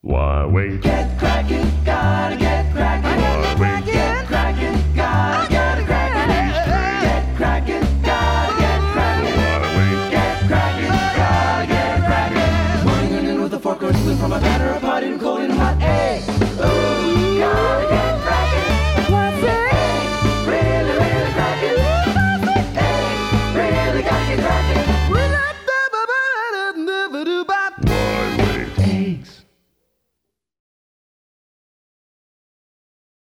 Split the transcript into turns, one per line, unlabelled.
Why wait?
Get cracking, gotta get cracking.
Why wait?
Get cracking, gotta get cracking. Get cracking, gotta get cracking.
Why wait?
Get cracking, gotta get cracking. Morning and noon with a fork or spoon from a